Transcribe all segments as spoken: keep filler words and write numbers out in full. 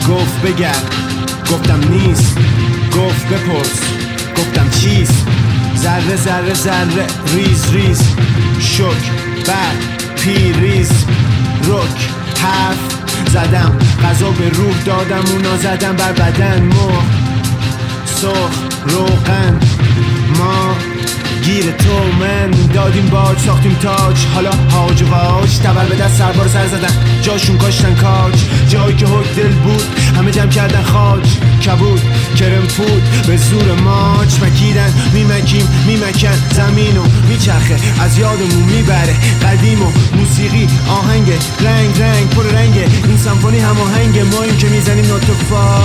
گفت بگرد، گفتم نیست. گفت بپرس، گفتم چیست. ذره ذره ذره ریز ریز، شک بعد پیریز، رک حرف زدم، غذا به روح دادم، اونا زدم بر بدن. مر سرخ روغن، ما گیر تو من دادیم باج، ساختیم تاج. حالا هاج و واج، تبر به دست سربار سر زدن، جاشون کاشتن کاج. جایی که حک دل بود همه جمع کردن خاج. کبود کرم پود به زور ماچ، مکیدن میمکیم میمکن زمینو میچرخه، از یادمون میبره قدیم و موسیقی آهنگ رنگ رنگ پر رنگه. این سمفونی هم آهنگ ما، این که میزنیم نوت فا.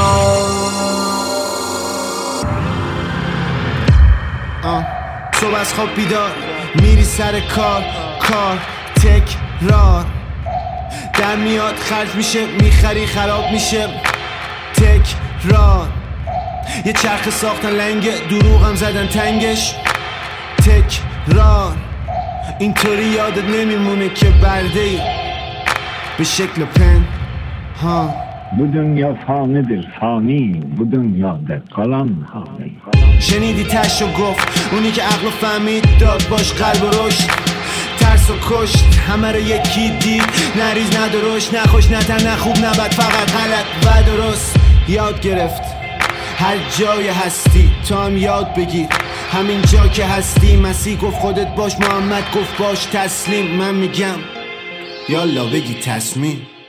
صبح از خواب بیدار میری سر کار، کار تکرار در میاد خرج میشه، میخری خراب میشه. تکرار یه چرخ ساختن لنگه، دروغم زدن تنگش. تکرار اینطوری یادت نمیمونه که بردهی به شکل پن ها. Bu dünya fanidir fani, bu dünyada kalan hani. شنیدی تش و گفت، اونی که عقل فهمید داد باش قلب و رشد. ترس و کشت همه رو یکی دید، نریز ندرشت، نخوش نتر نخوب نبد، فقط غلط و درست. یاد گرفت هر جای هستی تو هم یاد بگیر، همین جا که هستی. مسیح گفت خودت باش، محمد گفت باش تسلیم. من میگم یالا بگی تصمیم.